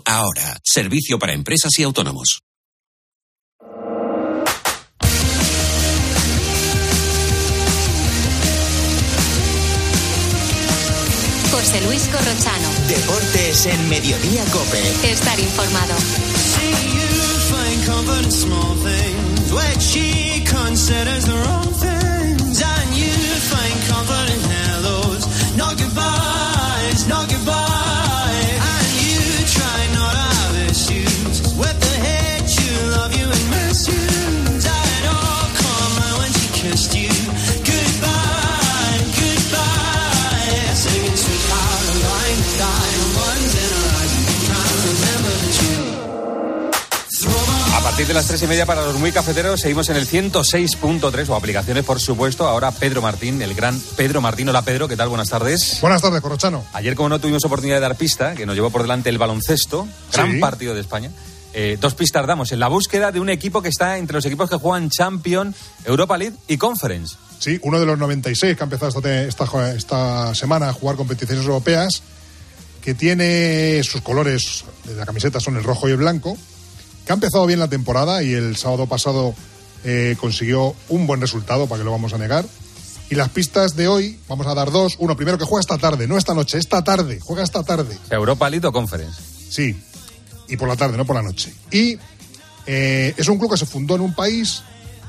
Ahora, servicio para empresas y autónomos. José Luis Corrochano. Deportes en Mediodía COPE. Estar informado. A partir de las 3:30 para los muy cafeteros seguimos en el 106.3 o aplicaciones, por supuesto. Ahora Pedro Martín, el gran Pedro Martín. Hola Pedro, ¿qué tal? Buenas tardes. Buenas tardes, Corrochano. Ayer, como no tuvimos oportunidad de dar pista, que nos llevó por delante el baloncesto, gran Sí. partido de España. 2 pistas damos en la búsqueda de un equipo que está entre los equipos que juegan Champions, Europa League y Conference. Sí, uno de los 96 que ha empezado esta semana a jugar competiciones europeas, que tiene sus colores de la camiseta son el rojo y el blanco, que ha empezado bien la temporada y el sábado pasado consiguió un buen resultado, para que lo vamos a negar. Y las pistas de hoy, vamos a dar 2. Uno, primero, que juega esta tarde, no esta noche, esta tarde, juega esta tarde. ¿Europa League o Conference? Sí, y por la tarde, no por la noche. Y es un club que se fundó en un país,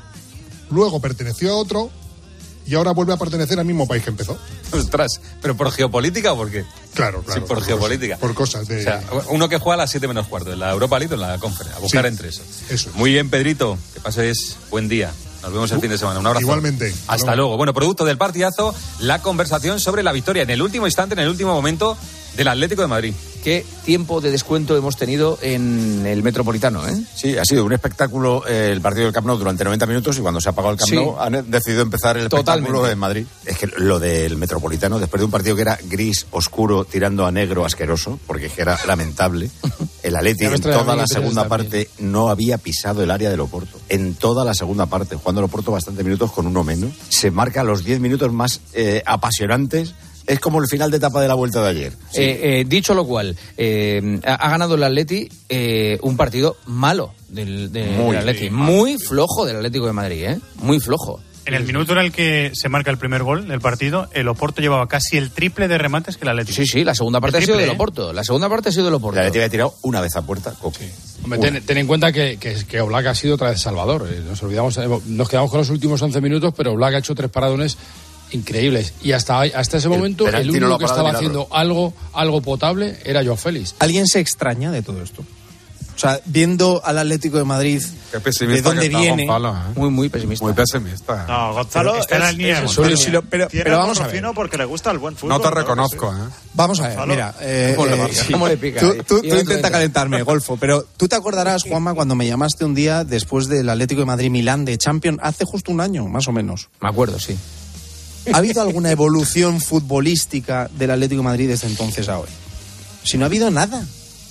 luego perteneció a otro y ahora vuelve a pertenecer al mismo país que empezó. Ostras, ¿pero por geopolítica o por qué? Claro. Sí, por geopolítica. Por cosas de... O sea, uno que juega a las 7 menos cuarto, en la Europa League o en la Conference, a buscar Sí, entre eso. eso es. Muy bien, Pedrito, que pases buen día. Nos vemos el fin de semana. Un abrazo. Igualmente. Hasta luego. Bueno, producto del partidazo, la conversación sobre la victoria en el último instante, en el último momento del Atlético de Madrid. Qué tiempo de descuento hemos tenido en el Metropolitano, ¿eh? Sí, ha sido un espectáculo el partido del Camp Nou durante 90 minutos y cuando se ha apagado el Camp Nou han decidido empezar el espectáculo en Madrid. Es que lo del Metropolitano, después de un partido que era gris, oscuro, tirando a negro, asqueroso, porque es que era lamentable, el Atleti en toda la segunda parte no había pisado el área del Oporto. En toda la segunda parte, jugando el Oporto bastantes minutos con uno menos. Se marca los 10 minutos más apasionantes. Es como el final de etapa de la Vuelta de ayer. Sí. Dicho lo cual, ha ganado el Atleti un partido malo del Atleti. Muy flojo del Atlético de Madrid, ¿eh? Muy flojo. En el minuto en el que se marca el primer gol del partido, el Oporto llevaba casi el triple de remates que el Atlético. Sí, la segunda parte ha sido del Oporto. La segunda parte ha sido del Oporto. El Atlético había tirado una vez a puerta. Sí. Hombre, ten en cuenta que Oblak ha sido otra vez salvador. Nos quedamos con los últimos 11 minutos, pero Oblak ha hecho 3 paradones increíbles. Y hasta ese momento el único que estaba haciendo algo potable era Joao Félix. ¿Alguien se extraña de todo esto? O sea, viendo al Atlético de Madrid, de dónde viene, Gonzalo, muy pesimista. Muy pesimista. No, Gonzalo está en la línea. Pero vamos a ver. Porque le gusta el buen fútbol. No te reconozco, ¿eh? Vamos a ver, mira. ¿Cómo le pica? Tú intenta calentarme, Golfo, pero tú te acordarás, Juanma, cuando me llamaste un día después del Atlético de Madrid-Milán de Champions, hace justo un año, más o menos. Me acuerdo, sí. ¿Ha habido alguna evolución futbolística del Atlético de Madrid desde entonces a hoy? Si no ha habido nada.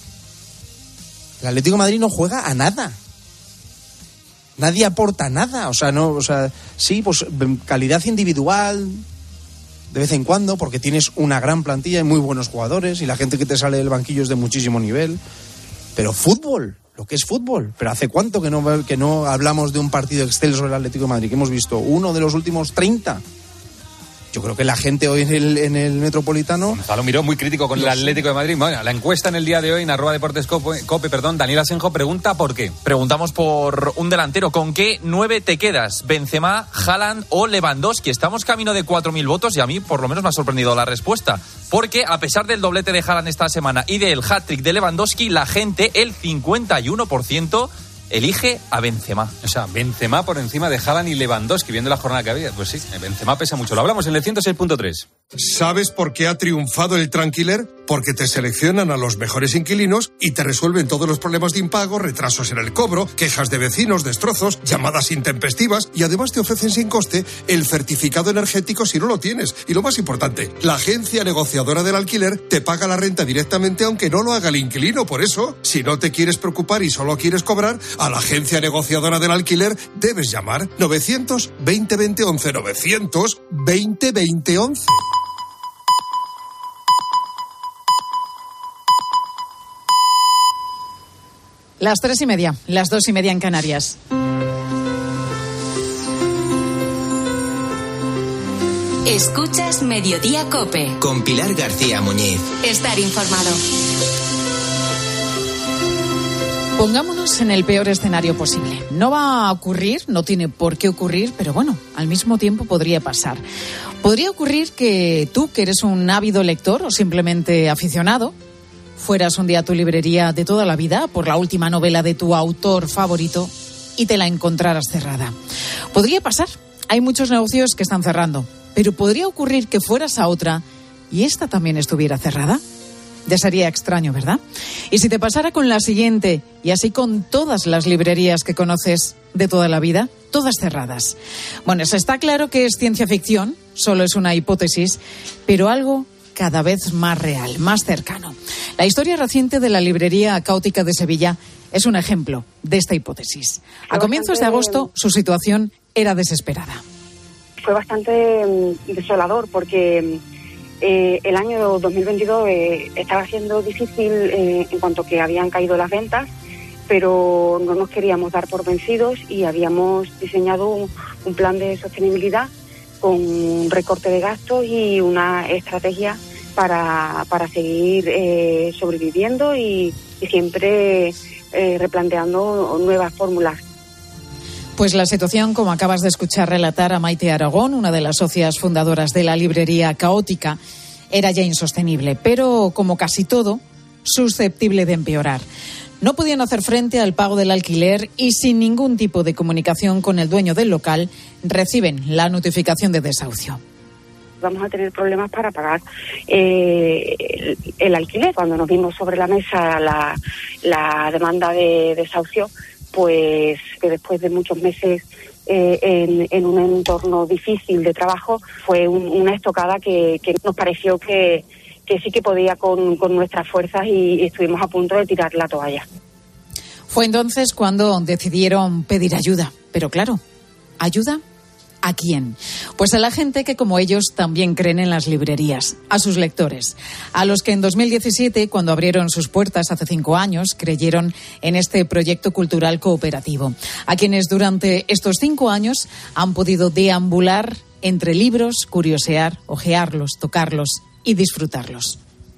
El Atlético de Madrid no juega a nada. Nadie aporta nada. Sí, pues calidad individual de vez en cuando, porque tienes una gran plantilla y muy buenos jugadores y la gente que te sale del banquillo es de muchísimo nivel. Pero fútbol, lo que es fútbol. ¿Pero hace cuánto que no hablamos de un partido excelso del Atlético de Madrid? Que hemos visto uno de los últimos 30. Yo creo que la gente hoy en el Metropolitano... Gonzalo Miró, muy crítico con el Atlético de Madrid. Bueno, la encuesta en el día de hoy en @deportescope, Daniel Asenjo pregunta por qué. Preguntamos por un delantero. ¿Con qué 9 te quedas? ¿Benzema, Haaland o Lewandowski? Estamos camino de 4.000 votos y a mí por lo menos me ha sorprendido la respuesta. Porque a pesar del doblete de Haaland esta semana y del hat-trick de Lewandowski, la gente, el 51%... elige a Benzema. O sea, Benzema por encima de Haaland y Lewandowski, viendo la jornada que había. Pues sí, Benzema pesa mucho. Lo hablamos en el 106.3. ¿Sabes por qué ha triunfado el Tranquiler? Porque te seleccionan a los mejores inquilinos y te resuelven todos los problemas de impago, retrasos en el cobro, quejas de vecinos, destrozos, llamadas intempestivas y además te ofrecen sin coste el certificado energético si no lo tienes. Y lo más importante, la agencia negociadora del alquiler te paga la renta directamente aunque no lo haga el inquilino. Por eso, si no te quieres preocupar y solo quieres cobrar, a la agencia negociadora del alquiler debes llamar 900-2020-11, 900-2020-11. Las 3:30, las 2:30 en Canarias. Escuchas Mediodía COPE. Con Pilar García Muñiz. Estar informado. Pongámonos en el peor escenario posible. No va a ocurrir, no tiene por qué ocurrir, pero bueno, al mismo tiempo podría pasar. Podría ocurrir que tú, que eres un ávido lector o simplemente aficionado, fueras un día a tu librería de toda la vida por la última novela de tu autor favorito y te la encontraras cerrada. Podría pasar. Hay muchos negocios que están cerrando, pero podría ocurrir que fueras a otra y esta también estuviera cerrada. Ya sería extraño, ¿verdad? Y si te pasara con la siguiente, y así con todas las librerías que conoces de toda la vida, todas cerradas. Bueno, eso está claro que es ciencia ficción, solo es una hipótesis, pero algo cada vez más real, más cercano. La historia reciente de la librería Caótica de Sevilla es un ejemplo de esta hipótesis. A comienzos de agosto, su situación era desesperada. Fue bastante desolador porque el año 2022 estaba siendo difícil en cuanto que habían caído las ventas, pero no nos queríamos dar por vencidos y habíamos diseñado un plan de sostenibilidad con un recorte de gastos y una estrategia para seguir sobreviviendo y siempre replanteando nuevas fórmulas. Pues la situación, como acabas de escuchar relatar a Maite Aragón, una de las socias fundadoras de la librería Caótica, era ya insostenible, pero como casi todo, susceptible de empeorar. No podían hacer frente al pago del alquiler y sin ningún tipo de comunicación con el dueño del local, reciben la notificación de desahucio. Vamos a tener problemas para pagar el alquiler. Cuando nos vimos sobre la mesa la demanda de desahucio, pues que después de muchos meses en un entorno difícil de trabajo, fue una estocada que nos pareció que sí que podía con nuestras fuerzas y estuvimos a punto de tirar la toalla. Fue entonces cuando decidieron pedir ayuda. Pero claro, ¿ayuda a quién? Pues a la gente que, como ellos, también creen en las librerías, a sus lectores, a los que en 2017, cuando abrieron sus puertas hace 5 años, creyeron en este proyecto cultural cooperativo, a quienes durante estos 5 años han podido deambular entre libros, curiosear, ojearlos, tocarlos y disfrutarlos.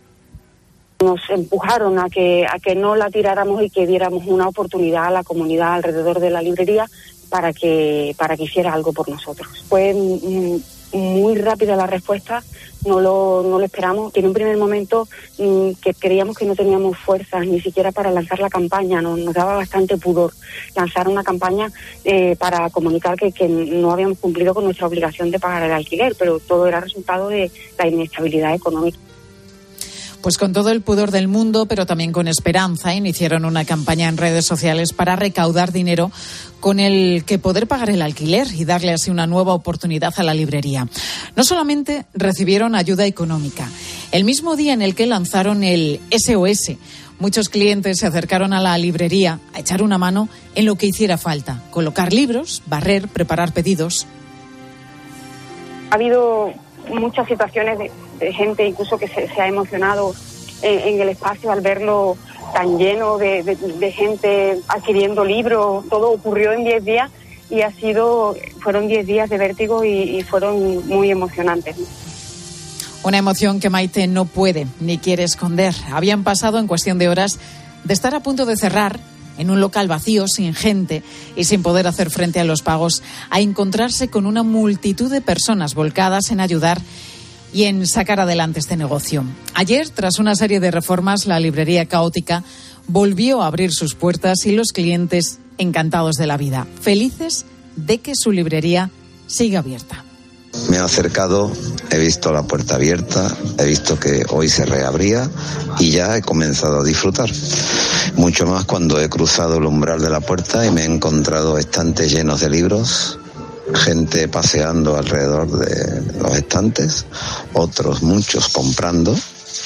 Nos empujaron a que no la tiráramos y que diéramos una oportunidad a la comunidad alrededor de la librería para que hiciera algo por nosotros. Fue muy rápida la respuesta, no lo esperamos. En un primer momento que creíamos que no teníamos fuerzas ni siquiera para lanzar la campaña, nos daba bastante pudor lanzar una campaña para comunicar que no habíamos cumplido con nuestra obligación de pagar el alquiler, pero todo era resultado de la inestabilidad económica. Pues con todo el pudor del mundo, pero también con esperanza, iniciaron una campaña en redes sociales para recaudar dinero con el que poder pagar el alquiler y darle así una nueva oportunidad a la librería. No solamente recibieron ayuda económica. El mismo día en el que lanzaron el SOS, muchos clientes se acercaron a la librería a echar una mano en lo que hiciera falta. Colocar libros, barrer, preparar pedidos. Ha habido muchas situaciones de gente incluso que se ha emocionado en el espacio al verlo tan lleno de gente adquiriendo libros. Todo ocurrió en 10 días y fueron 10 días de vértigo y fueron muy emocionantes. Una emoción que Maite no puede ni quiere esconder. Habían pasado en cuestión de horas de estar a punto de cerrar en un local vacío, sin gente y sin poder hacer frente a los pagos, a encontrarse con una multitud de personas volcadas en ayudar y en sacar adelante este negocio. Ayer, tras una serie de reformas, la librería Caótica volvió a abrir sus puertas y los clientes encantados de la vida, felices de que su librería siga abierta. Me he acercado, he visto la puerta abierta, he visto que hoy se reabría y ya he comenzado a disfrutar. Mucho más cuando he cruzado el umbral de la puerta y me he encontrado estantes llenos de libros, gente paseando alrededor de los estantes, muchos comprando,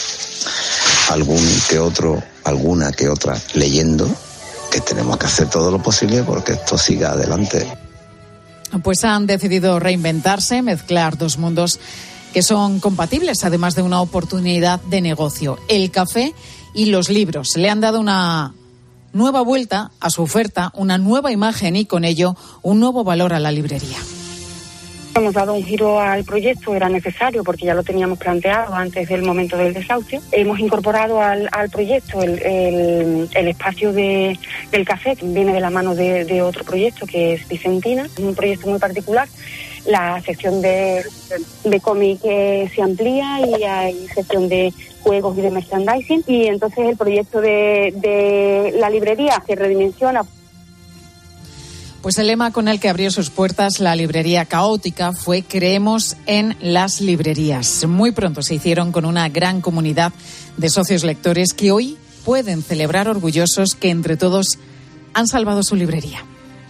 alguna que otra leyendo, que tenemos que hacer todo lo posible porque esto siga adelante. Pues han decidido reinventarse, mezclar dos mundos que son compatibles, además de una oportunidad de negocio. El café y los libros. Le han dado una nueva vuelta a su oferta, una nueva imagen y con ello un nuevo valor a la librería. Hemos dado un giro al proyecto, era necesario porque ya lo teníamos planteado antes del momento del desahucio. Hemos incorporado al proyecto el espacio del café, que viene de la mano de otro proyecto que es Vicentina, un proyecto muy particular. La sección de cómic se amplía y hay sección de juegos y de merchandising, y entonces el proyecto de la librería se redimensiona. Pues el lema con el que abrió sus puertas la librería Caótica fue "Creemos en las librerías". Muy pronto se hicieron con una gran comunidad de socios lectores que hoy pueden celebrar orgullosos que entre todos han salvado su librería.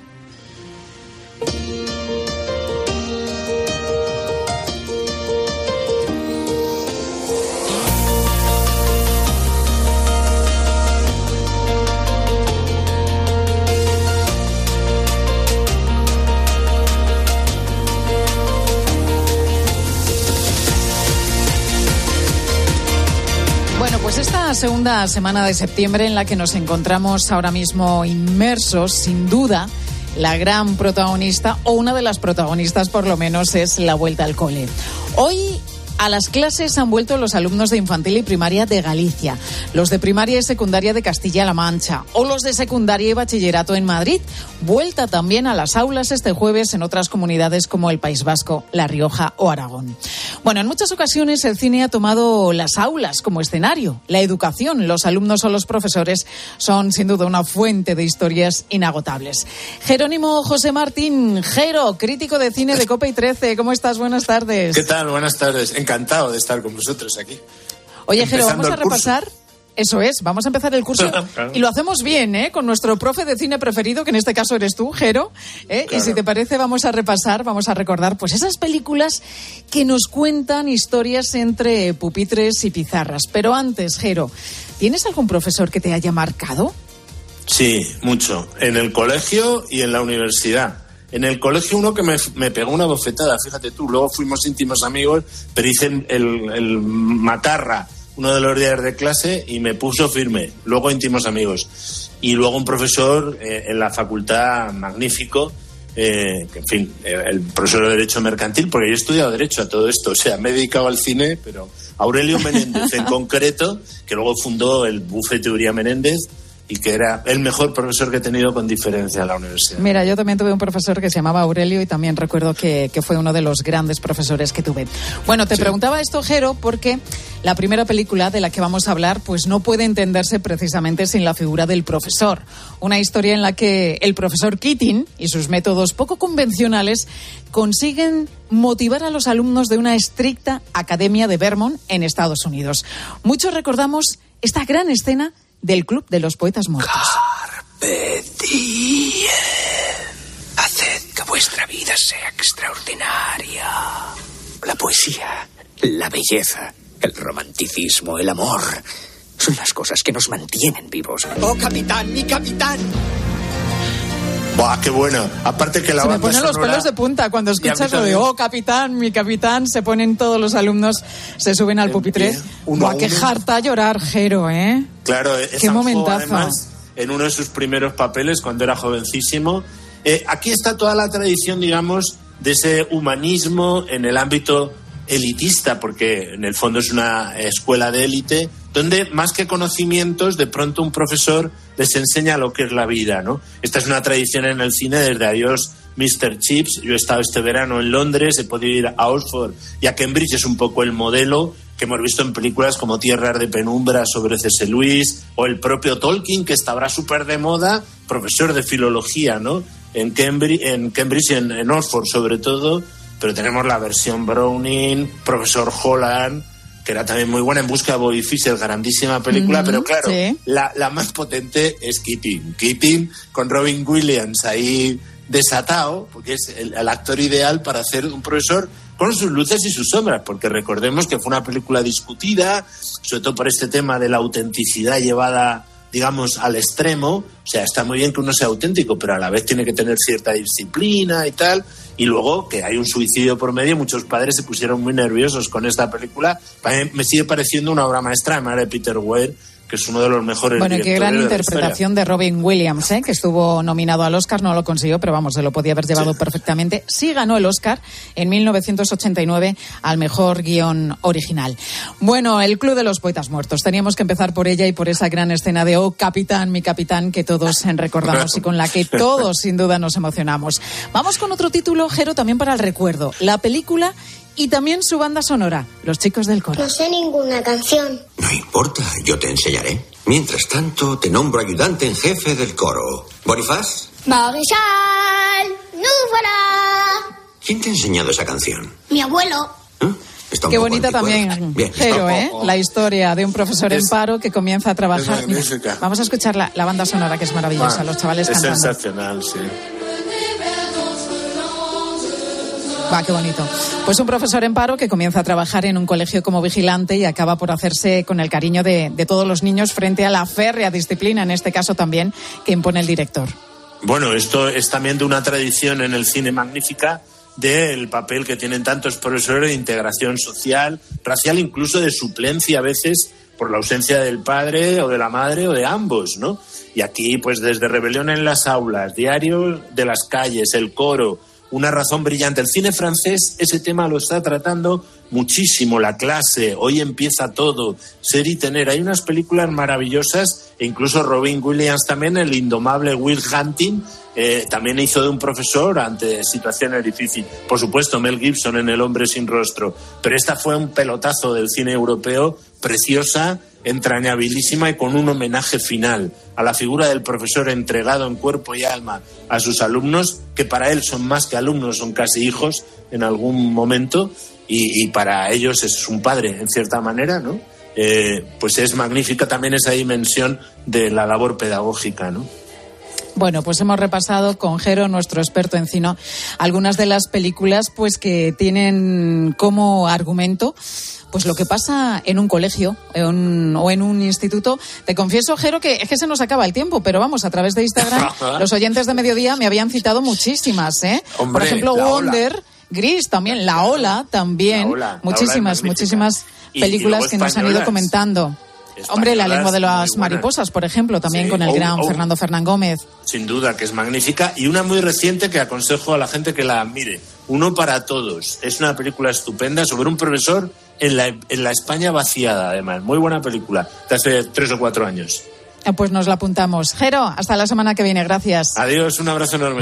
Esta segunda semana de septiembre en la que nos encontramos ahora mismo inmersos, sin duda, la gran protagonista, o una de las protagonistas por lo menos, es la vuelta al cole. Hoy a las clases han vuelto los alumnos de infantil y primaria de Galicia, los de primaria y secundaria de Castilla-La Mancha o los de secundaria y bachillerato en Madrid. Vuelta también a las aulas este jueves en otras comunidades como el País Vasco, La Rioja o Aragón. Bueno, en muchas ocasiones el cine ha tomado las aulas como escenario. La educación, los alumnos o los profesores son sin duda una fuente de historias inagotables. Jerónimo José Martín, Jero, crítico de cine de COPE y 13. ¿Cómo estás? Buenas tardes. ¿Qué tal? Buenas tardes. Encantado de estar con vosotros aquí. Oye, Jero, vamos a repasar. Eso es, vamos a empezar el curso y lo hacemos bien, con nuestro profe de cine preferido, que en este caso eres tú, Jero. Claro. Y si te parece, vamos a repasar, vamos a recordar pues esas películas que nos cuentan historias entre pupitres y pizarras. Pero antes, Jero, ¿tienes algún profesor que te haya marcado? Sí, mucho. En el colegio y en la universidad. En el colegio uno que me pegó una bofetada, fíjate tú, luego fuimos íntimos amigos, pero hice el matarra uno de los días de clase y me puso firme, luego íntimos amigos. Y luego un profesor en la facultad magnífico, que en fin, el profesor de Derecho Mercantil, porque yo he estudiado Derecho a todo esto, o sea, me he dedicado al cine, pero Aurelio Menéndez en concreto, que luego fundó el bufete Uría Menéndez, y que era el mejor profesor que he tenido con diferencia en la universidad. Mira, yo también tuve un profesor que se llamaba Aurelio y también recuerdo que fue uno de los grandes profesores que tuve. Bueno, te preguntaba esto, Jero, porque la primera película de la que vamos a hablar pues no puede entenderse precisamente sin la figura del profesor. Una historia en la que el profesor Keating y sus métodos poco convencionales consiguen motivar a los alumnos de una estricta academia de Vermont en Estados Unidos. Muchos recordamos esta gran escena del Club de los Poetas Muertos. Carpe diem. Haced que vuestra vida sea extraordinaria. La poesía, la belleza, el romanticismo, el amor son las cosas que nos mantienen vivos. ¡Oh, capitán, mi capitán! ¡Buah, qué bueno! Aparte que la banda sonora... Se me ponen los pelos de punta cuando escuchas lo de "oh, capitán, mi capitán", se ponen todos los alumnos, se suben al pupitre. ¡Buah, qué jarta llorar, Jero, ¿eh? Claro, qué momentazo. Además, en uno de sus primeros papeles, cuando era jovencísimo. Aquí está toda la tradición, digamos, de ese humanismo en el ámbito elitista, porque en el fondo es una escuela de élite, donde más que conocimientos, de pronto un profesor les enseña lo que es la vida, ¿no? Esta es una tradición en el cine desde Adiós, Mr. Chips. Yo he estado este verano en Londres, he podido ir a Oxford y a Cambridge, es un poco el modelo que hemos visto en películas como Tierras de Penumbra sobre C.S. Lewis, o el propio Tolkien, que está ahora súper de moda, profesor de filología, ¿no? En Cambridge y en Oxford sobre todo. Pero tenemos la versión Browning, profesor Holland, que era también muy buena, En busca de Bobby Fischer, grandísima película, pero claro, sí, la más potente es Keating. Keating con Robin Williams ahí desatado, porque es el actor ideal para hacer un profesor con sus luces y sus sombras, porque recordemos que fue una película discutida, sobre todo por este tema de la autenticidad llevada, digamos, al extremo. O sea, está muy bien que uno sea auténtico, pero a la vez tiene que tener cierta disciplina y tal. Y luego que hay un suicidio por medio, muchos padres se pusieron muy nerviosos con esta película. Me sigue pareciendo una obra maestra, además de Peter Weir, que es uno de los mejores Bueno, y qué gran interpretación de Robin Williams, que estuvo nominado al Oscar, no lo consiguió, pero vamos, se lo podía haber llevado perfectamente. Sí ganó el Oscar en 1989 al mejor guión original. Bueno, el Club de los Poetas Muertos. Teníamos que empezar por ella y por esa gran escena de "Oh, capitán, mi capitán", que todos recordamos y con la que todos sin duda nos emocionamos. Vamos con otro título, Jero, también para el recuerdo. La película y también su banda sonora, Los Chicos del Coro. No sé ninguna canción. No importa, yo te enseñaré. Mientras tanto, te nombro ayudante en jefe del coro. ¿Bonifaz? Mariscal, Núfera. ¿Quién te ha enseñado esa canción? Mi abuelo. Qué bonita también, Jero, la historia de un profesor en paro que comienza a trabajar. Mira, vamos a escuchar la banda sonora, que es maravillosa, los chavales cantando. Es sensacional, sí. Va, qué bonito. Pues un profesor en paro que comienza a trabajar en un colegio como vigilante y acaba por hacerse con el cariño de todos los niños frente a la férrea disciplina, en este caso también, que impone el director. Bueno, esto es también de una tradición en el cine magnífica del papel que tienen tantos profesores de integración social, racial, incluso de suplencia a veces por la ausencia del padre o de la madre o de ambos, ¿no? Y aquí, pues desde Rebelión en las aulas, Diario de las calles, El coro, Una razón brillante. El cine francés ese tema lo está tratando muchísimo, La clase, Hoy empieza todo, Ser y tener. Hay unas películas maravillosas, e incluso Robin Williams también, el indomable Will Hunting, también hizo de un profesor ante situaciones difíciles. Por supuesto, Mel Gibson en El hombre sin rostro. Pero esta fue un pelotazo del cine europeo, preciosa, entrañabilísima y con un homenaje final a la figura del profesor entregado en cuerpo y alma a sus alumnos, que para él son más que alumnos, son casi hijos en algún momento, y para ellos es un padre, en cierta manera, ¿no? Pues es magnífica también esa dimensión de la labor pedagógica, ¿no? Bueno, pues hemos repasado con Jero, nuestro experto en cine, algunas de las películas pues que tienen como argumento pues lo que pasa en un colegio o en un instituto. Te confieso, Jero, que es que se nos acaba el tiempo, pero vamos, a través de Instagram, los oyentes de Mediodía me habían citado muchísimas, Hombre, por ejemplo, Wonder, Ola. Gris también, La Ola también, muchísimas películas que nos han ido comentando. Hombre, La lengua de las mariposas, por ejemplo, también sí, con el gran Fernando Fernán Gómez. Sin duda, que es magnífica. Y una muy reciente que aconsejo a la gente que la mire. Uno para todos. Es una película estupenda sobre un profesor en la España vaciada, además. Muy buena película, de hace 3 o 4 años. Pues nos la apuntamos. Jero, hasta la semana que viene. Gracias. Adiós, un abrazo enorme.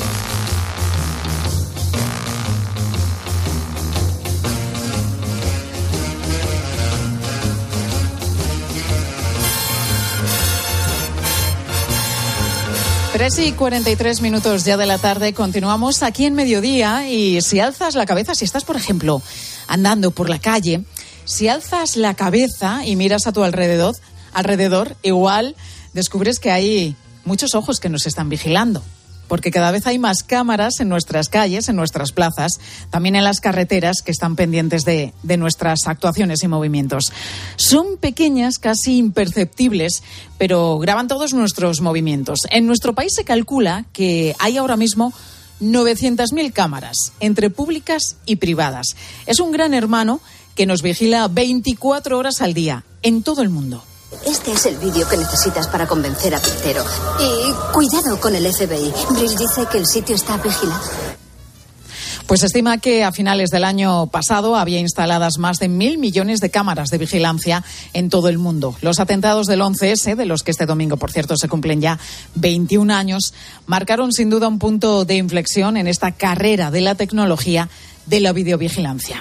Tres y 43 minutos ya de la tarde, continuamos aquí en Mediodía, y si alzas la cabeza, si estás, por ejemplo, andando por la calle, si alzas la cabeza y miras a tu alrededor, igual descubres que hay muchos ojos que nos están vigilando, porque cada vez hay más cámaras en nuestras calles, en nuestras plazas, también en las carreteras, que están pendientes de nuestras actuaciones y movimientos. Son pequeñas, casi imperceptibles, pero graban todos nuestros movimientos. En nuestro país se calcula que hay ahora mismo 900.000 cámaras, entre públicas y privadas. Es un gran hermano que nos vigila 24 horas al día, en todo el mundo. Este es el vídeo que necesitas para convencer a Pintero. Y cuidado con el FBI. Brill dice que el sitio está vigilado. Pues se estima que a finales del año pasado había instaladas más de 1.000 millones de cámaras de vigilancia en todo el mundo. Los atentados del 11S, de los que este domingo, por cierto, se cumplen ya 21 años, marcaron sin duda un punto de inflexión en esta carrera de la tecnología de la videovigilancia.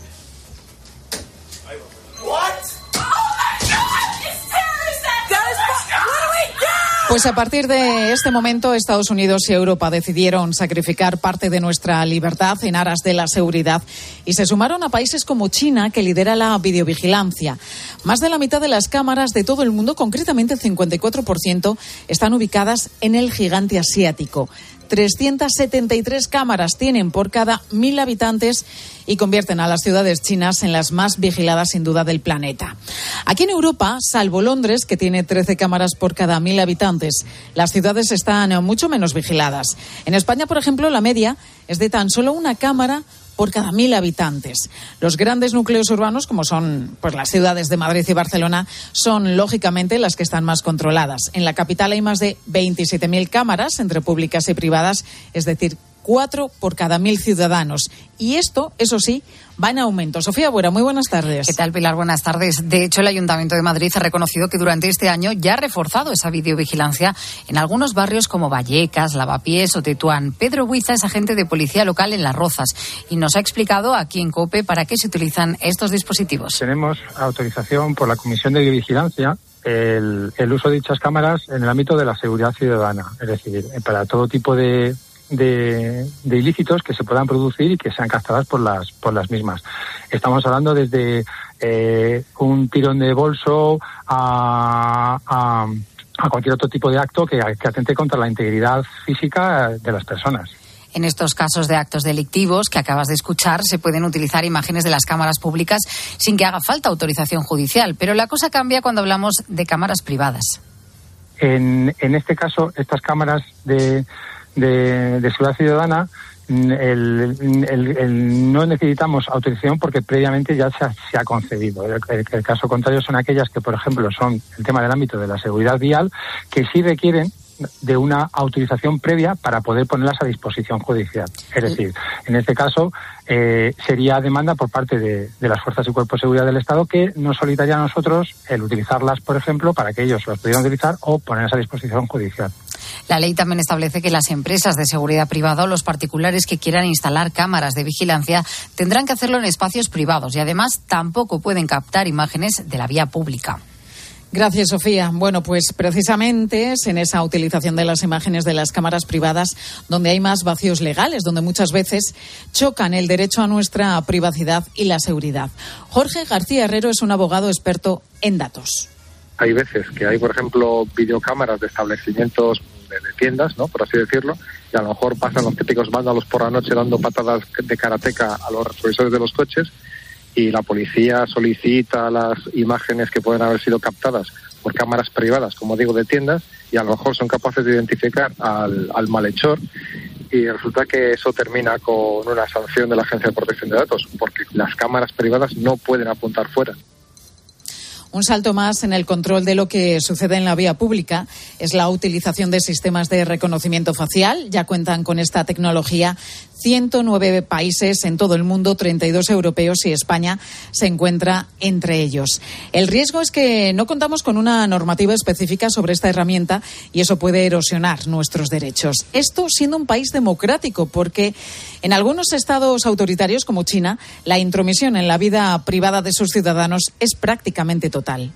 Pues a partir de este momento, Estados Unidos y Europa decidieron sacrificar parte de nuestra libertad en aras de la seguridad y se sumaron a países como China, que lidera la videovigilancia. Más de la mitad de las cámaras de todo el mundo, concretamente el 54%, están ubicadas en el gigante asiático. 373 cámaras tienen por cada 1.000 habitantes y convierten a las ciudades chinas en las más vigiladas sin duda del planeta. Aquí en Europa, salvo Londres, que tiene 13 cámaras por cada 1.000 habitantes, las ciudades están mucho menos vigiladas. En España, por ejemplo, la media es de tan solo una cámara por cada 1.000 habitantes. Los grandes núcleos urbanos, como son pues las ciudades de Madrid y Barcelona, son lógicamente las que están más controladas. En la capital hay más de 27.000 cámaras entre públicas y privadas, es decir, 4 por cada 1.000 ciudadanos. Y esto, eso sí, va en aumento. Sofía Buera, muy buenas tardes. ¿Qué tal, Pilar? Buenas tardes. De hecho, el Ayuntamiento de Madrid ha reconocido que durante este año ya ha reforzado esa videovigilancia en algunos barrios como Vallecas, Lavapiés o Tetuán. Pedro Buiza es agente de policía local en Las Rozas y nos ha explicado aquí en COPE para qué se utilizan estos dispositivos. Tenemos autorización por la Comisión de Vigilancia el uso de dichas cámaras en el ámbito de la seguridad ciudadana, es decir, para todo tipo de ilícitos que se puedan producir y que sean captadas por las mismas. Estamos hablando desde un tirón de bolso a cualquier otro tipo de acto que atente contra la integridad física de las personas. En estos casos de actos delictivos que acabas de escuchar, se pueden utilizar imágenes de las cámaras públicas sin que haga falta autorización judicial, pero la cosa cambia cuando hablamos de cámaras privadas. En este caso, estas cámaras de seguridad ciudadana, no necesitamos autorización porque previamente ya se ha concedido. El caso contrario son aquellas que, por ejemplo, son el tema del ámbito de la seguridad vial, que sí requieren de una autorización previa para poder ponerlas a disposición judicial. Es decir, en este caso sería demanda por parte de las fuerzas y cuerpos de seguridad del Estado, que nos solicitaría a nosotros el utilizarlas, por ejemplo, para que ellos las pudieran utilizar o ponerlas a disposición judicial. La ley también establece que las empresas de seguridad privada o los particulares que quieran instalar cámaras de vigilancia tendrán que hacerlo en espacios privados y además tampoco pueden captar imágenes de la vía pública. Gracias, Sofía. Bueno, pues precisamente es en esa utilización de las imágenes de las cámaras privadas donde hay más vacíos legales, donde muchas veces chocan el derecho a nuestra privacidad y la seguridad. Jorge García Herrero es un abogado experto en datos. Hay veces que hay, por ejemplo, videocámaras de establecimientos de tiendas, ¿no?, por así decirlo, y a lo mejor pasan los típicos vándalos por la noche dando patadas de karateca a los retrovisores de los coches, y la policía solicita las imágenes que pueden haber sido captadas por cámaras privadas, como digo, de tiendas, y a lo mejor son capaces de identificar al malhechor, y resulta que eso termina con una sanción de la Agencia de Protección de Datos, porque las cámaras privadas no pueden apuntar fuera. Un salto más en el control de lo que sucede en la vía pública es la utilización de sistemas de reconocimiento facial. Ya cuentan con esta tecnología 109 países en todo el mundo, 32 europeos, y España se encuentra entre ellos. El riesgo es que no contamos con una normativa específica sobre esta herramienta y eso puede erosionar nuestros derechos. Esto siendo un país democrático, porque en algunos estados autoritarios como China, la intromisión en la vida privada de sus ciudadanos es prácticamente total.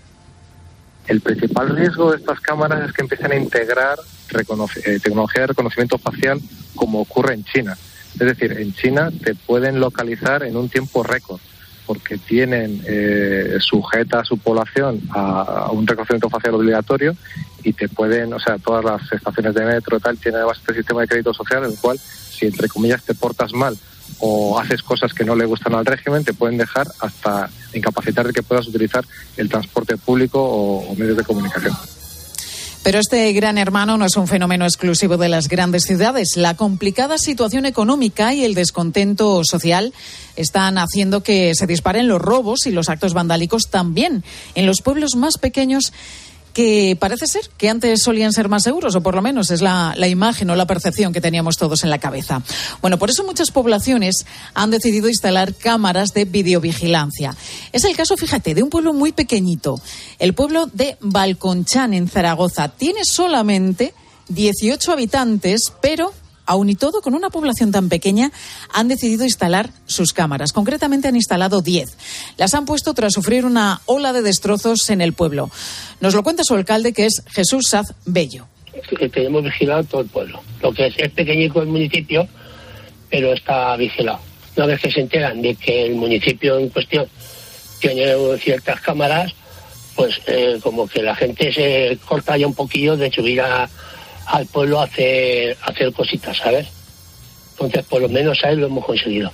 El principal riesgo de estas cámaras es que empiecen a integrar tecnología de reconocimiento facial, como ocurre en China. Es decir, en China te pueden localizar en un tiempo récord, porque tienen sujeta a su población a un reconocimiento facial obligatorio, y te pueden, o sea, todas las estaciones de metro y tal tienen además este sistema de crédito social, en el cual, si entre comillas te portas mal o haces cosas que no le gustan al régimen, te pueden dejar hasta incapacitar de que puedas utilizar el transporte público o medios de comunicación. Pero este gran hermano no es un fenómeno exclusivo de las grandes ciudades. La complicada situación económica y el descontento social están haciendo que se disparen los robos y los actos vandálicos también en los pueblos más pequeños, que parece ser que antes solían ser más seguros, o por lo menos es la imagen o la percepción que teníamos todos en la cabeza. Bueno, por eso muchas poblaciones han decidido instalar cámaras de videovigilancia. Es el caso, fíjate, de un pueblo muy pequeñito, el pueblo de Valconchán, en Zaragoza. Tiene solamente 18 habitantes, pero aun y todo, con una población tan pequeña, han decidido instalar sus cámaras. Concretamente han instalado 10. Las han puesto tras sufrir una ola de destrozos en el pueblo. Nos lo cuenta su alcalde, que es Jesús Saz Bello. Que tenemos vigilado todo el pueblo. Lo que es pequeñico el municipio, pero está vigilado. Una vez que se enteran de que el municipio en cuestión tiene ciertas cámaras, pues como que la gente se corta ya un poquillo de subir al pueblo a hacer cositas, ¿sabes? Entonces, por lo menos a él lo hemos conseguido.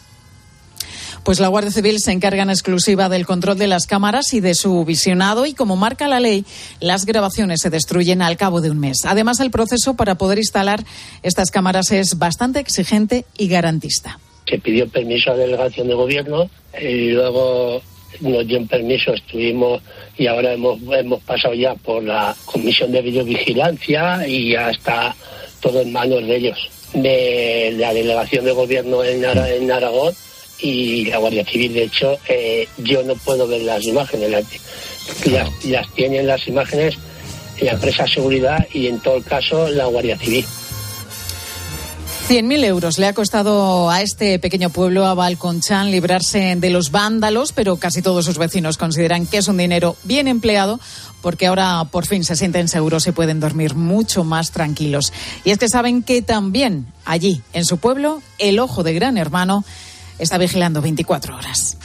Pues la Guardia Civil se encarga en exclusiva del control de las cámaras y de su visionado, y como marca la ley, las grabaciones se destruyen al cabo de un mes. Además, el proceso para poder instalar estas cámaras es bastante exigente y garantista. Se pidió permiso a la delegación de gobierno y luego nos dio un permiso, estuvimos y ahora hemos pasado ya por la comisión de videovigilancia y ya está todo en manos de ellos, de la delegación de gobierno en Aragón y la Guardia Civil. De hecho, yo no puedo ver las imágenes, las tienen las imágenes la empresa de seguridad y en todo el caso la Guardia Civil. 100.000 euros le ha costado a este pequeño pueblo, a Valconchán, librarse de los vándalos, pero casi todos sus vecinos consideran que es un dinero bien empleado porque ahora por fin se sienten seguros y pueden dormir mucho más tranquilos. Y es que saben que también allí, en su pueblo, el ojo de Gran Hermano está vigilando 24 horas.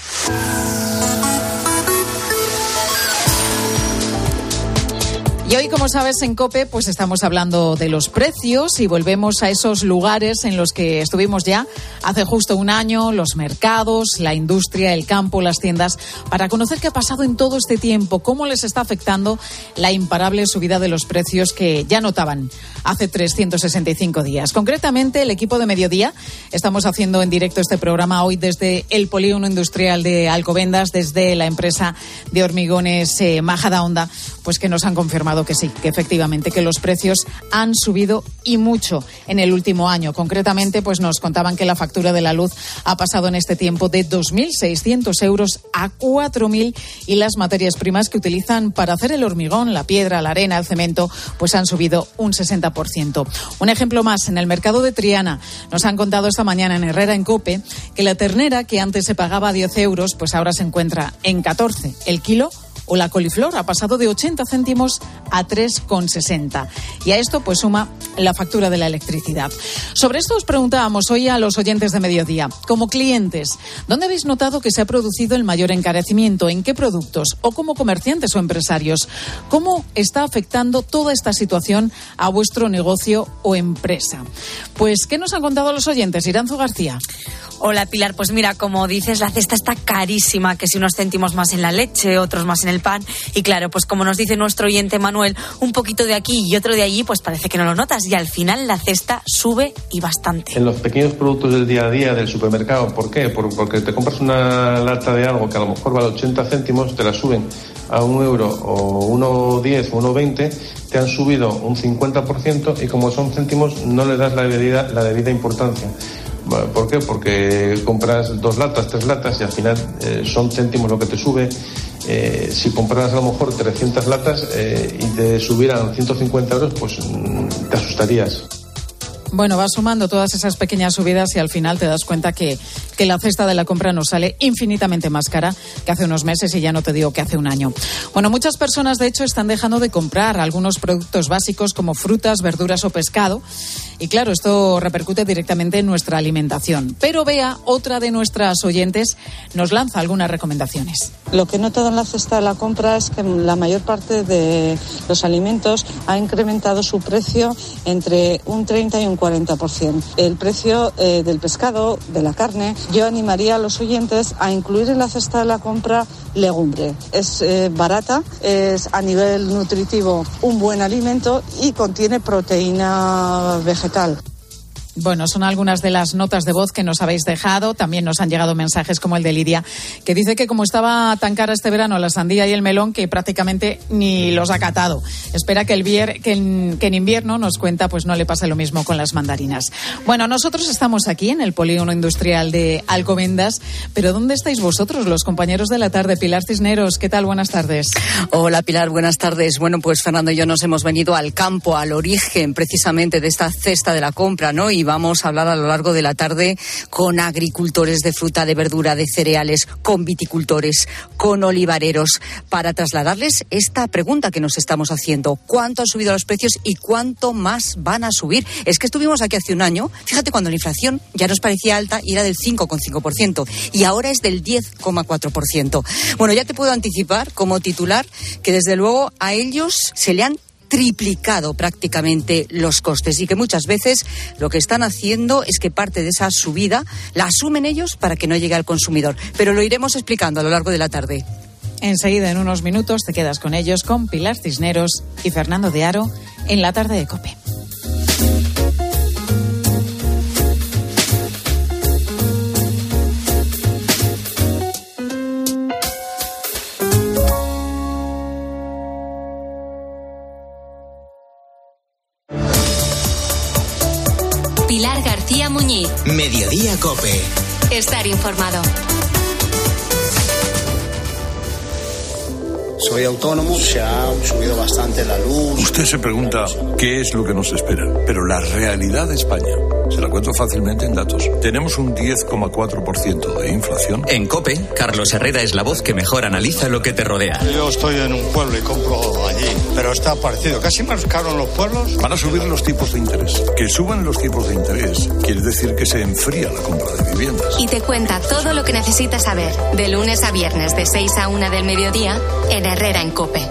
Y hoy, como sabes, en COPE, pues estamos hablando de los precios y volvemos a esos lugares en los que estuvimos ya hace justo un año, los mercados, la industria, el campo, las tiendas, para conocer qué ha pasado en todo este tiempo, cómo les está afectando la imparable subida de los precios que ya notaban hace 365 días. Concretamente, el equipo de Mediodía, estamos haciendo en directo este programa hoy desde el Polígono Industrial de Alcobendas, desde la empresa de hormigones Majadahonda, pues que nos han confirmado que sí, que efectivamente, que los precios han subido y mucho en el último año. Concretamente, pues nos contaban que la factura de la luz ha pasado en este tiempo de 2.600 euros a 4.000 y las materias primas que utilizan para hacer el hormigón, la piedra, la arena, el cemento, pues han subido un 60%. Un ejemplo más, en el mercado de Triana nos han contado esta mañana en Herrera en COPE que la ternera, que antes se pagaba a 10 euros, pues ahora se encuentra en 14 el kilo, o la coliflor ha pasado de 80 céntimos a 3,60. Y a esto pues suma la factura de la electricidad. Sobre esto os preguntábamos hoy a los oyentes de Mediodía. Como clientes, ¿dónde habéis notado que se ha producido el mayor encarecimiento? ¿En qué productos? O como comerciantes o empresarios, ¿cómo está afectando toda esta situación a vuestro negocio o empresa? Pues, ¿qué nos han contado los oyentes? Iranzo García. Hola, Pilar. Pues mira, como dices, la cesta está carísima, que si unos céntimos más en la leche, otros más en el pan. Y claro, pues como nos dice nuestro oyente Manuel, un poquito de aquí y otro de allí, pues parece que no lo notas. Y al final la cesta sube y bastante. En los pequeños productos del día a día del supermercado, ¿por qué? Porque te compras una lata de algo que a lo mejor vale 80 céntimos, te la suben a 1 euro o 1,10 o 1,20, te han subido un 50% y como son céntimos no le das la debida importancia. ¿Por qué? Porque compras 2 latas, 3 latas y al final son céntimos lo que te sube. Si compraras a lo mejor 300 latas y te subieran 150 euros, pues te asustarías. Bueno, vas sumando todas esas pequeñas subidas y al final te das cuenta que la cesta de la compra nos sale infinitamente más cara que hace unos meses y ya no te digo que hace un año. Bueno, muchas personas de hecho están dejando de comprar algunos productos básicos como frutas, verduras o pescado y claro, esto repercute directamente en nuestra alimentación. Pero Bea, otra de nuestras oyentes, nos lanza algunas recomendaciones. Lo que he notado en la cesta de la compra es que la mayor parte de los alimentos ha incrementado su precio entre un 30 y un 40%. El precio del pescado, de la carne, yo animaría a los oyentes a incluir en la cesta de la compra legumbre. Es barata, es a nivel nutritivo un buen alimento y contiene proteína vegetal. Bueno, son algunas de las notas de voz que nos habéis dejado. También nos han llegado mensajes como el de Lidia, que dice que como estaba tan cara este verano la sandía y el melón, que prácticamente ni los ha catado. Espera que en invierno, nos cuenta, pues no le pase lo mismo con las mandarinas. Bueno, nosotros estamos aquí en el Polígono Industrial de Alcobendas, pero ¿dónde estáis vosotros, los compañeros de la tarde? Pilar Cisneros, ¿qué tal? Buenas tardes. Hola, Pilar, buenas tardes. Bueno, pues Fernando y yo nos hemos venido al campo, al origen precisamente de esta cesta de la compra, ¿no? Y vamos a hablar a lo largo de la tarde con agricultores de fruta, de verdura, de cereales, con viticultores, con olivareros, para trasladarles esta pregunta que nos estamos haciendo. ¿Cuánto han subido los precios y cuánto más van a subir? Es que estuvimos aquí hace un año, fíjate, cuando la inflación ya nos parecía alta y era del 5,5% y ahora es del 10,4%. Bueno, ya te puedo anticipar como titular que desde luego a ellos se le han triplicado prácticamente los costes y que muchas veces lo que están haciendo es que parte de esa subida la asumen ellos para que no llegue al consumidor. Pero lo iremos explicando a lo largo de la tarde. Enseguida, en unos minutos, te quedas con ellos, con Pilar Cisneros y Fernando de Aro en la tarde de COPE. Pilar García Muñiz. Mediodía COPE. Estar informado. Soy autónomo, se ha subido bastante la luz. Usted se pregunta qué es lo que nos espera, pero la realidad de España se la cuento fácilmente en datos. Tenemos un 10,4% de inflación. En COPE, Carlos Herrera es la voz que mejor analiza lo que te rodea. Yo estoy en un pueblo y compro allí, pero está parecido. Casi más caro en los pueblos. Van a subir los tipos de interés. Que suban los tipos de interés quiere decir que se enfría la compra de viviendas. Y te cuenta todo lo que necesitas saber, de lunes a viernes de 6 a 1 del mediodía, en Herrera en COPE.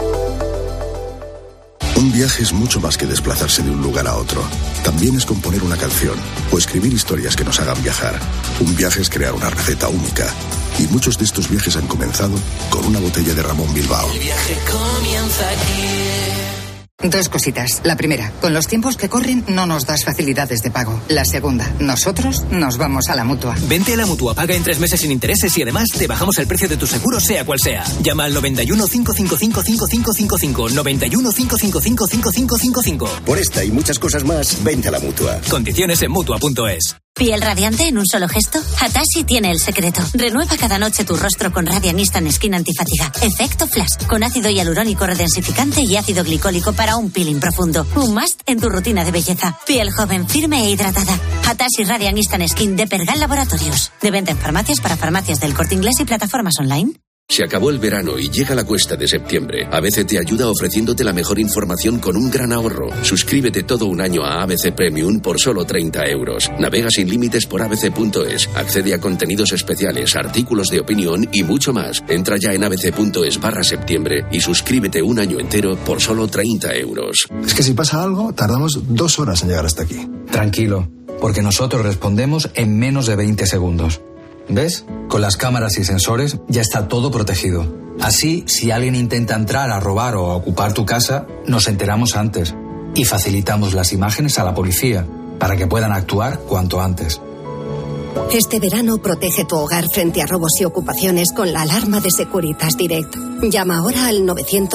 Un viaje es mucho más que desplazarse de un lugar a otro. También es componer una canción o escribir historias que nos hagan viajar. Un viaje es crear una receta única. Y muchos de estos viajes han comenzado con una botella de Ramón Bilbao. El viaje comienza aquí. Dos cositas. La primera, con los tiempos que corren no nos das facilidades de pago. La segunda, nosotros nos vamos a la Mutua. Vente a la Mutua, paga en 3 meses sin intereses y además te bajamos el precio de tu seguro sea cual sea. Llama al 91 555 5555. 91 555 5555. Por esta y muchas cosas más, vente a la Mutua. Condiciones en Mutua.es. ¿Piel radiante en un solo gesto? Hatashi tiene el secreto. Renueva cada noche tu rostro con Radiant Instant Skin Antifatiga. Efecto Flash, con ácido hialurónico redensificante y ácido glicólico para un peeling profundo. Un must en tu rutina de belleza. Piel joven, firme e hidratada. Hatashi Radiant Instant Skin de Pergal Laboratorios. De venta en farmacias para farmacias del Corte Inglés y plataformas online. Se acabó el verano y llega la cuesta de septiembre. ABC te ayuda ofreciéndote la mejor información con un gran ahorro. Suscríbete todo un año a ABC Premium por solo 30 euros. Navega sin límites por abc.es. Accede a contenidos especiales, artículos de opinión y mucho más. Entra ya en abc.es/septiembre y suscríbete un año entero por solo 30 euros. Es que si pasa algo, tardamos 2 horas en llegar hasta aquí. Tranquilo, porque nosotros respondemos en menos de 20 segundos. ¿Ves? Con las cámaras y sensores ya está todo protegido. Así, si alguien intenta entrar a robar o a ocupar tu casa, nos enteramos antes y facilitamos las imágenes a la policía para que puedan actuar cuanto antes. Este verano protege tu hogar frente a robos y ocupaciones con la alarma de Securitas Direct. Llama ahora al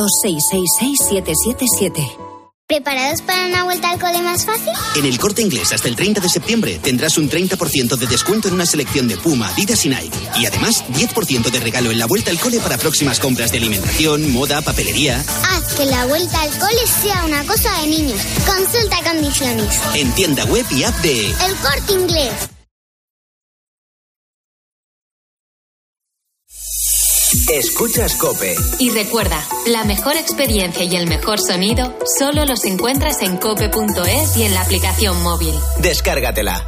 900-666-777. ¿Preparados para una vuelta al cole más fácil? En el Corte Inglés hasta el 30 de septiembre tendrás un 30% de descuento en una selección de Puma, Adidas y Nike. Y además 10% de regalo en la vuelta al cole para próximas compras de alimentación, moda, papelería. Haz que la vuelta al cole sea una cosa de niños. Consulta condiciones. En tienda web y app de El Corte Inglés. Escuchas COPE. Y recuerda, la mejor experiencia y el mejor sonido solo los encuentras en cope.es y en la aplicación móvil. Descárgatela.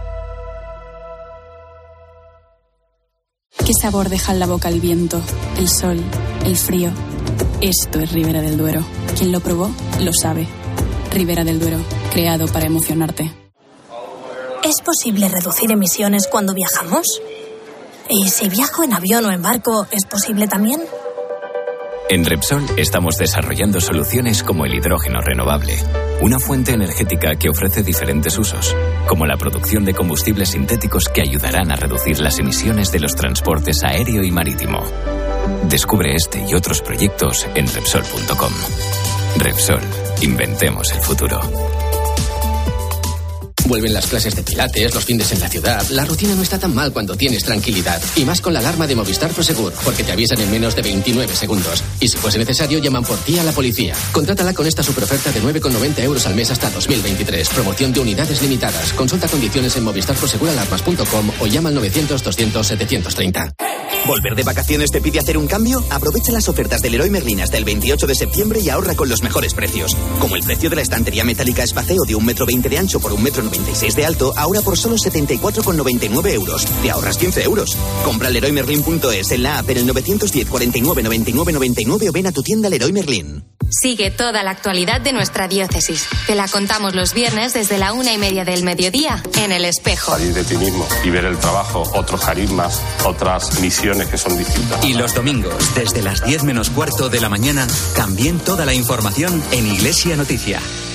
¿Qué sabor deja en la boca el viento, el sol, el frío? Esto es Ribera del Duero. Quien lo probó, lo sabe. Ribera del Duero, creado para emocionarte. ¿Es posible reducir emisiones cuando viajamos? ¿Y si viajo en avión o en barco, es posible también? En Repsol estamos desarrollando soluciones como el hidrógeno renovable, una fuente energética que ofrece diferentes usos, como la producción de combustibles sintéticos que ayudarán a reducir las emisiones de los transportes aéreo y marítimo. Descubre este y otros proyectos en Repsol.com. Repsol, inventemos el futuro. Vuelven las clases de pilates, los fines en la ciudad. La rutina no está tan mal cuando tienes tranquilidad. Y más con la alarma de Movistar Prosegur, porque te avisan en menos de 29 segundos. Y si fuese necesario, llaman por ti a la policía. Contrátala con esta superoferta de 9,90 euros al mes hasta 2023. Promoción de unidades limitadas. Consulta condiciones en movistarproseguralarmas.com o llama al 900-200-730. ¿Volver de vacaciones te pide hacer un cambio? Aprovecha las ofertas del Leroy Merlin hasta el 28 de septiembre y ahorra con los mejores precios. Como el precio de la estantería metálica Espaceo de 1,20 m de ancho por 1,96 m de alto, ahora por solo 74,99 euros. Te ahorras 15 euros. Compra leroymerlin.es en la app en el 910 49 99 99 o ven a tu tienda Leroy Merlin. Sigue toda la actualidad de nuestra diócesis. Te la contamos los viernes desde la 1:30 del mediodía en El Espejo. Salir de ti mismo y ver el trabajo, otros carismas, otras misiones que son distintas. Y los domingos, desde las 10 menos cuarto de la mañana, también toda la información en Iglesia Noticia.